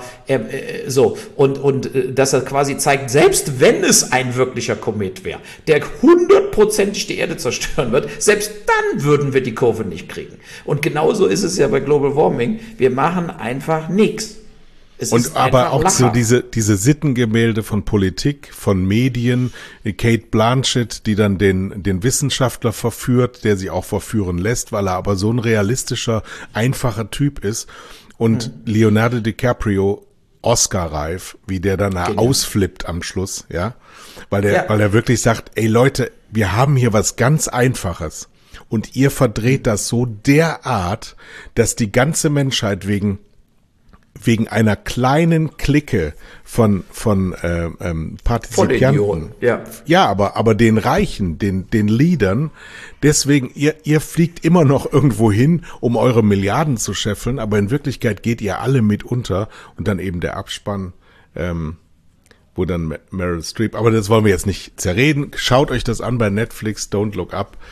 dass er quasi zeigt, selbst wenn es ein wirklicher Komet wäre, der 100%ig die Erde zerstören wird, selbst dann würden wir die Kurve nicht kriegen. Und genauso ist es ja bei Global Warming. Wir machen einfach nichts. Und aber auch so diese Sittengemälde von Politik, von Medien, Kate Blanchett, die dann den Wissenschaftler verführt, der sie auch verführen lässt, weil er aber so ein realistischer, einfacher Typ ist. Und Leonardo DiCaprio, Oscar-reif, wie der dann ausflippt am Schluss, ja. Weil er wirklich sagt, ey Leute, wir haben hier was ganz Einfaches. Und ihr verdreht das so derart, dass die ganze Menschheit wegen einer kleinen Clique von Partizipanten. Ja, aber den Reichen, den Leadern, deswegen, ihr fliegt immer noch irgendwo hin, um eure Milliarden zu scheffeln, aber in Wirklichkeit geht ihr alle mit unter und dann eben der Abspann, wo dann Meryl Streep, aber das wollen wir jetzt nicht zerreden. Schaut euch das an bei Netflix, Don't Look Up.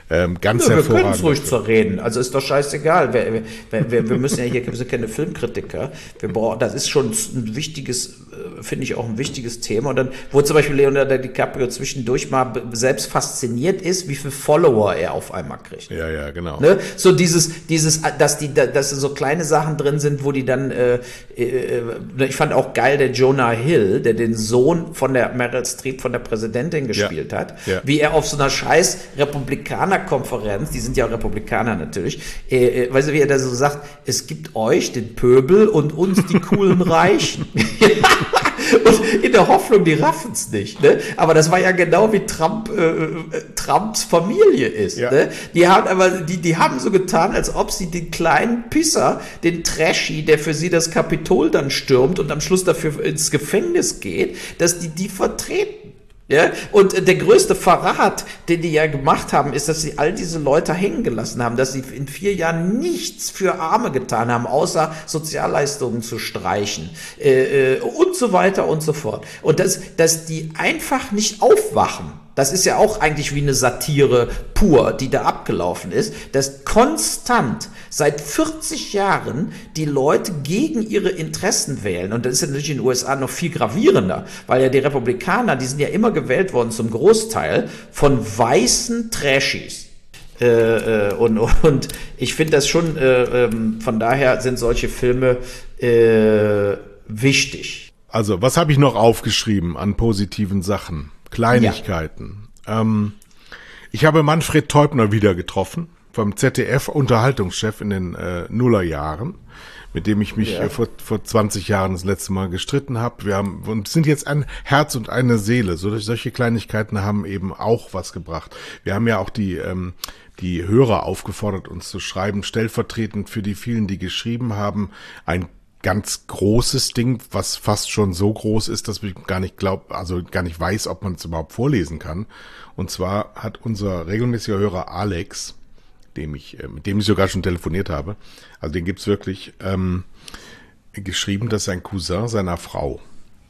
Ganz Wir hervorragend. können es ruhig zu reden. Also ist doch scheißegal. Wir müssen ja hier, wir sind keine Filmkritiker. Das ist schon ein wichtiges, finde ich auch ein wichtiges Thema. Und dann, wo zum Beispiel Leonardo DiCaprio zwischendurch mal selbst fasziniert ist, wie viele Follower er auf einmal kriegt. Ja, genau. Ne? So dass so kleine Sachen drin sind, wo die dann, ich fand auch geil, der Jonah Hill, der den Sohn von der Meryl Streep, von der Präsidentin gespielt hat, wie er auf so einer scheiß Republikanerkonferenz, die sind ja auch Republikaner natürlich, weißt du, wie er da so sagt, es gibt euch, den Pöbel, und uns, die coolen Reichen. Und in der Hoffnung, die raffen es nicht. Ne? Aber das war ja genau wie Trumps Familie ist. Ja. Ne? Die haben so getan, als ob sie den kleinen Pisser, den Trashy, der für sie das Kapitol dann stürmt und am Schluss dafür ins Gefängnis geht, dass die vertreten. Ja, und der größte Verrat, den die ja gemacht haben, ist, dass sie all diese Leute hängen gelassen haben, dass sie in 4 Jahren nichts für Arme getan haben, außer Sozialleistungen zu streichen und so weiter und so fort. Und dass die einfach nicht aufwachen. Das ist ja auch eigentlich wie eine Satire pur, die da abgelaufen ist, dass konstant seit 40 Jahren die Leute gegen ihre Interessen wählen. Und das ist ja natürlich in den USA noch viel gravierender, weil ja die Republikaner, die sind ja immer gewählt worden zum Großteil von weißen Trashies. Und ich finde das schon, von daher sind solche Filme wichtig. Also, was habe ich noch aufgeschrieben an positiven Sachen? Kleinigkeiten. Ja. Ich habe Manfred Teubner wieder getroffen, vom ZDF-Unterhaltungschef in den Nullerjahren, mit dem ich mich vor 20 Jahren das letzte Mal gestritten habe. Wir sind jetzt ein Herz und eine Seele. Solche Kleinigkeiten haben eben auch was gebracht. Wir haben ja auch die Hörer aufgefordert, uns zu schreiben, stellvertretend für die vielen, die geschrieben haben, ein ganz großes Ding, was fast schon so groß ist, dass ich gar nicht weiß, ob man es überhaupt vorlesen kann. Und zwar hat unser regelmäßiger Hörer Alex, mit dem ich sogar schon telefoniert habe, also den gibt's wirklich, geschrieben, dass sein Cousin seiner Frau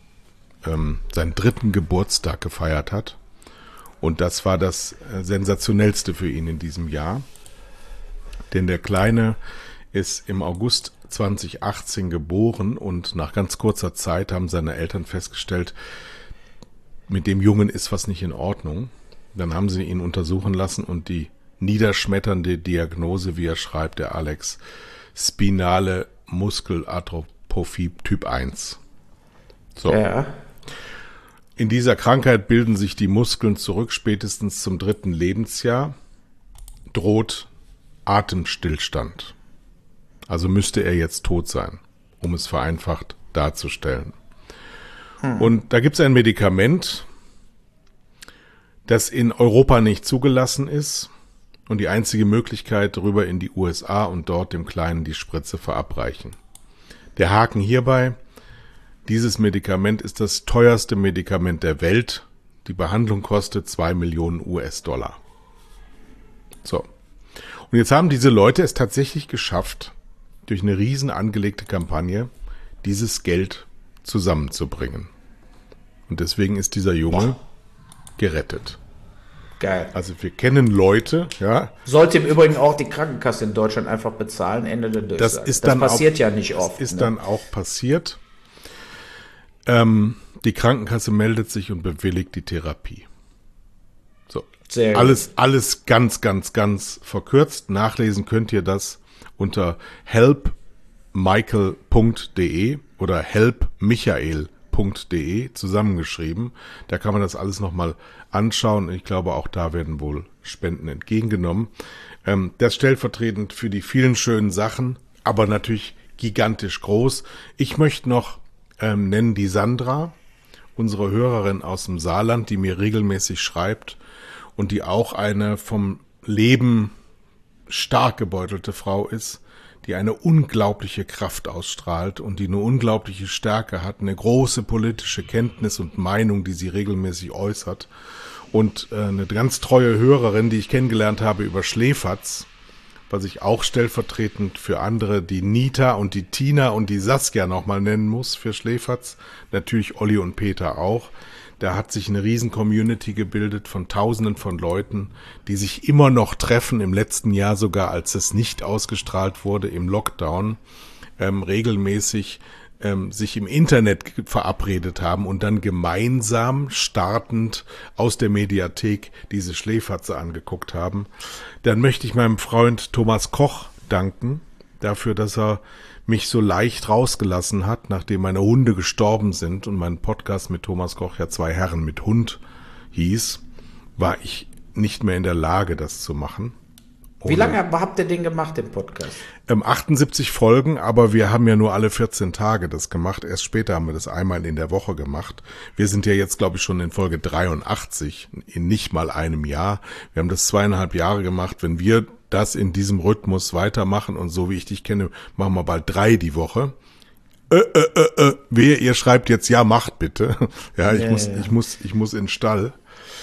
seinen 3. Geburtstag gefeiert hat. Und das war das Sensationellste für ihn in diesem Jahr. Denn der Kleine ist im August 2018 geboren und nach ganz kurzer Zeit haben seine Eltern festgestellt, mit dem Jungen ist was nicht in Ordnung. Dann haben sie ihn untersuchen lassen und die niederschmetternde Diagnose, wie er schreibt, der Alex, spinale Muskelatrophie Typ 1. So. Ja. In dieser Krankheit bilden sich die Muskeln zurück, spätestens zum 3. Lebensjahr droht Atemstillstand. Also müsste er jetzt tot sein, um es vereinfacht darzustellen. Und da gibt es ein Medikament, das in Europa nicht zugelassen ist und die einzige Möglichkeit, rüber in die USA und dort dem Kleinen die Spritze verabreichen. Der Haken hierbei: Dieses Medikament ist das teuerste Medikament der Welt. Die Behandlung kostet 2 Millionen US-Dollar. So. Und jetzt haben diese Leute es tatsächlich geschafft, durch eine riesen angelegte Kampagne dieses Geld zusammenzubringen. Und deswegen ist dieser Junge gerettet. Geil. Also wir kennen Leute, ja. Sollte im Übrigen auch die Krankenkasse in Deutschland einfach bezahlen, Ende der Durchsage. Das passiert ja nicht oft. Das ist dann auch passiert. Die Krankenkasse meldet sich und bewilligt die Therapie. So. Sehr alles ganz, ganz, ganz verkürzt. Nachlesen könnt ihr das unter helpmichael.de oder helpmichael.de zusammengeschrieben. Da kann man das alles nochmal anschauen. Ich glaube, auch da werden wohl Spenden entgegengenommen. Das stellvertretend für die vielen schönen Sachen, aber natürlich gigantisch groß. Ich möchte noch nennen die Sandra, unsere Hörerin aus dem Saarland, die mir regelmäßig schreibt und die auch eine vom Leben stark gebeutelte Frau ist, die eine unglaubliche Kraft ausstrahlt und die eine unglaubliche Stärke hat, eine große politische Kenntnis und Meinung, die sie regelmäßig äußert. Und eine ganz treue Hörerin, die ich kennengelernt habe über Schläferz, was ich auch stellvertretend für andere, die Nita und die Tina und die Saskia nochmal nennen muss für Schläferz, natürlich Olli und Peter auch, Da hat sich eine riesen Community gebildet von Tausenden von Leuten, die sich immer noch treffen, im letzten Jahr sogar, als es nicht ausgestrahlt wurde, im Lockdown, regelmäßig sich im Internet verabredet haben und dann gemeinsam startend aus der Mediathek diese Schläferze angeguckt haben. Dann möchte ich meinem Freund Thomas Koch danken dafür, dass er mich so leicht rausgelassen hat, nachdem meine Hunde gestorben sind und mein Podcast mit Thomas Koch ja 2 Herren mit Hund hieß, war ich nicht mehr in der Lage, das zu machen. Wie lange habt ihr den gemacht, den Podcast? 78 Folgen, aber wir haben ja nur alle 14 Tage das gemacht. Erst später haben wir das einmal in der Woche gemacht. Wir sind ja jetzt, glaube ich, schon in Folge 83, in nicht mal einem Jahr. Wir haben das 2,5 Jahre gemacht. Wenn wir das in diesem Rhythmus weitermachen und so wie ich dich kenne, machen wir bald 3 die Woche. Wehe, ihr schreibt jetzt, ja, macht bitte. Ja, ich muss in den Stall.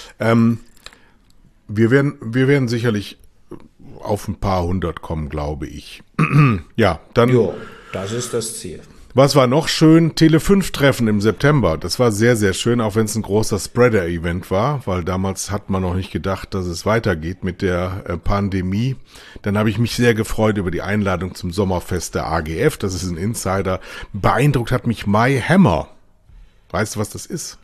Wir werden sicherlich auf ein paar 100 kommen, glaube ich. Ja, dann. Jo, das ist das Ziel. Was war noch schön? Tele5-Treffen im September. Das war sehr, sehr schön, auch wenn es ein großer Spreader-Event war, weil damals hat man noch nicht gedacht, dass es weitergeht mit der Pandemie. Dann habe ich mich sehr gefreut über die Einladung zum Sommerfest der AGF. Das ist ein Insider. Beeindruckt hat mich My Hammer. Weißt du, was das ist?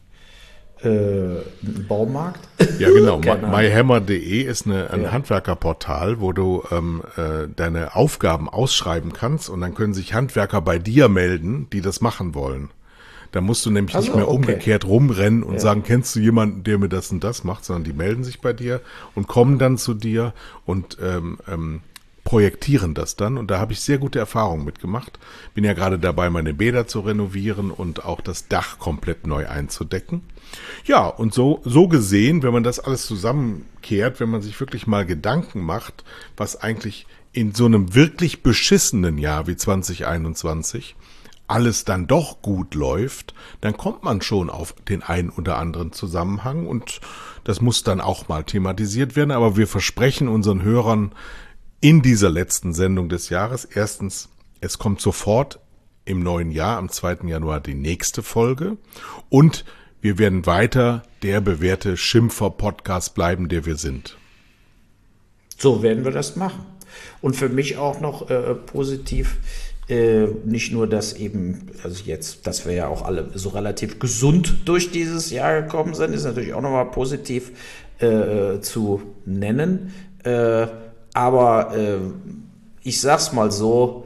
Baumarkt? Ja, genau. myhammer.de ist ein Handwerkerportal, wo du deine Aufgaben ausschreiben kannst und dann können sich Handwerker bei dir melden, die das machen wollen. Da musst du nämlich nicht mehr umgekehrt rumrennen und sagen, kennst du jemanden, der mir das und das macht, sondern die melden sich bei dir und kommen dann zu dir und projektieren das dann. Und da habe ich sehr gute Erfahrungen mitgemacht. Bin ja gerade dabei, meine Bäder zu renovieren und auch das Dach komplett neu einzudecken. Ja, und so gesehen, wenn man das alles zusammenkehrt, wenn man sich wirklich mal Gedanken macht, was eigentlich in so einem wirklich beschissenen Jahr wie 2021 alles dann doch gut läuft, dann kommt man schon auf den einen oder anderen Zusammenhang und das muss dann auch mal thematisiert werden. Aber wir versprechen unseren Hörern in dieser letzten Sendung des Jahres, erstens, es kommt sofort im neuen Jahr, am 2. Januar, die nächste Folge und wir werden weiter der bewährte Schimpfer-Podcast bleiben, der wir sind. So werden wir das machen. Und für mich auch noch positiv, nicht nur, dass eben, also jetzt, dass wir ja auch alle so relativ gesund durch dieses Jahr gekommen sind, ist natürlich auch nochmal positiv zu nennen. Aber ich sag's mal so,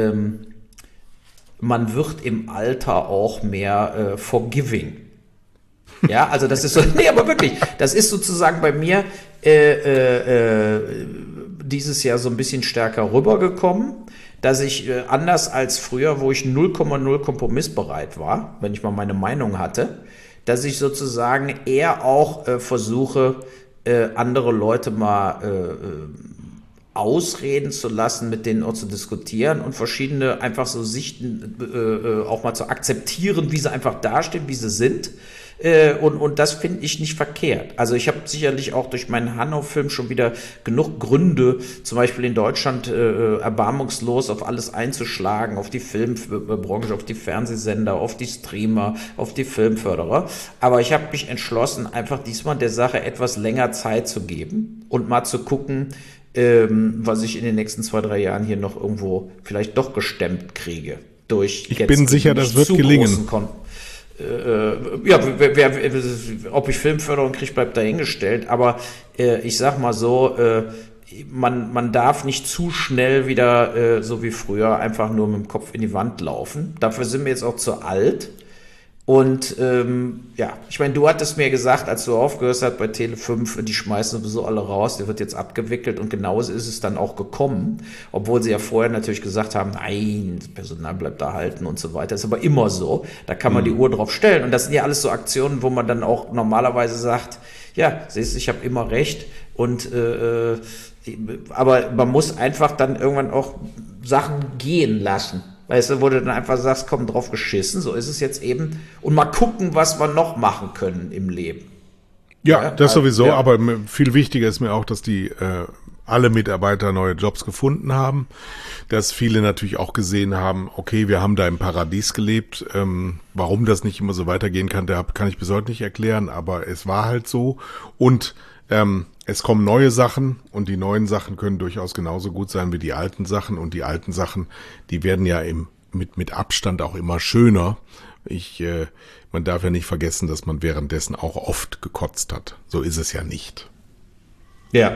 man wird im Alter auch mehr forgiving. Ja, also das ist so, nee, aber wirklich, das ist sozusagen bei mir dieses Jahr so ein bisschen stärker rübergekommen, dass ich anders als früher, wo ich 0,0 kompromissbereit war, wenn ich mal meine Meinung hatte, dass ich sozusagen eher auch versuche, andere Leute mal ausreden zu lassen, mit denen auch zu diskutieren und verschiedene einfach so Sichten auch mal zu akzeptieren, wie sie einfach dastehen, wie sie sind. Und das finde ich nicht verkehrt. Also ich habe sicherlich auch durch meinen Hanau-Film schon wieder genug Gründe, zum Beispiel in Deutschland erbarmungslos auf alles einzuschlagen, auf die Filmbranche, auf die Fernsehsender, auf die Streamer, auf die Filmförderer. Aber ich habe mich entschlossen, einfach diesmal der Sache etwas länger Zeit zu geben und mal zu gucken, was ich in den nächsten 2-3 Jahren hier noch irgendwo vielleicht doch gestemmt kriege. Ich bin sicher, das wird gelingen. Ob ich Filmförderung kriege, bleibt dahingestellt. Aber ich sag mal so, man darf nicht zu schnell wieder, so wie früher, einfach nur mit dem Kopf in die Wand laufen. Dafür sind wir jetzt auch zu alt. Und ich meine, du hattest mir gesagt, als du aufgehört hast bei Tele5, die schmeißen sowieso alle raus, der wird jetzt abgewickelt und genauso ist es dann auch gekommen, obwohl sie ja vorher natürlich gesagt haben, nein, das Personal bleibt da halten und so weiter. Das ist aber immer so, da kann man die Uhr drauf stellen und das sind ja alles so Aktionen, wo man dann auch normalerweise sagt, ja, siehst du, ich habe immer recht und aber man muss einfach dann irgendwann auch Sachen gehen lassen. Weißt du, wo du dann einfach sagst, komm, drauf geschissen, so ist es jetzt eben. Und mal gucken, was wir noch machen können im Leben. Ja, das sowieso, aber viel wichtiger ist mir auch, dass die alle Mitarbeiter neue Jobs gefunden haben, dass viele natürlich auch gesehen haben, okay, wir haben da im Paradies gelebt, warum das nicht immer so weitergehen kann, kann ich bis heute nicht erklären, aber es war halt so und es kommen neue Sachen und die neuen Sachen können durchaus genauso gut sein wie die alten Sachen und die alten Sachen, die werden ja mit Abstand auch immer schöner. Man darf ja nicht vergessen, dass man währenddessen auch oft gekotzt hat. So ist es ja nicht. Ja.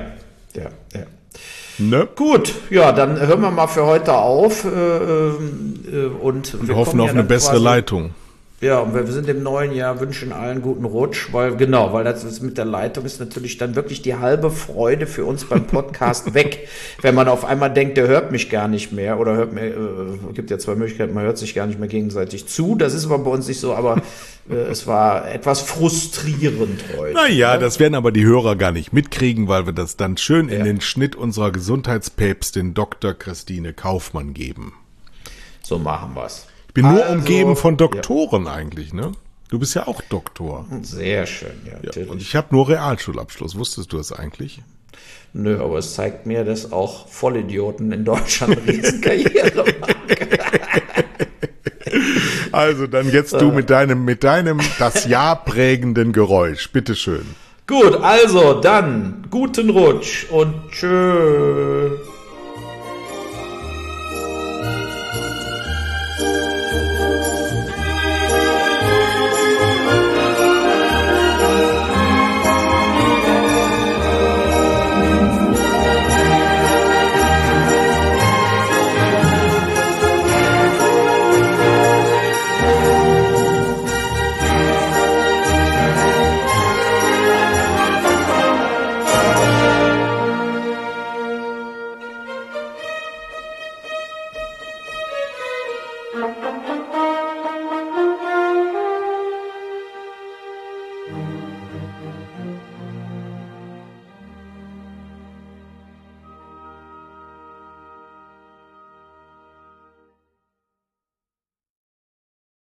Ne? Gut, ja, dann hören wir mal für heute auf und wir hoffen auf eine bessere Leitung. Ja, und wir sind im neuen Jahr, wünschen allen guten Rutsch, weil das mit der Leitung ist natürlich dann wirklich die halbe Freude für uns beim Podcast weg, wenn man auf einmal denkt, der hört mich gar nicht mehr oder gibt ja zwei Möglichkeiten, man hört sich gar nicht mehr gegenseitig zu, das ist aber bei uns nicht so, aber es war etwas frustrierend heute. Naja, das werden aber die Hörer gar nicht mitkriegen, weil wir das dann schön in den Schnitt unserer Gesundheitspäpstin Dr. Christine Kaufmann geben. So machen wir's. Ich bin nur umgeben von Doktoren eigentlich, ne? Du bist ja auch Doktor. Sehr schön, ja. Und ich habe nur Realschulabschluss. Wusstest du das eigentlich? Nö, aber es zeigt mir, dass auch Vollidioten in Deutschland eine Riesenkarriere machen. Also dann jetzt du mit deinem das Jahr prägenden Geräusch. Bitteschön. Gut, also dann guten Rutsch und tschö. Thank you.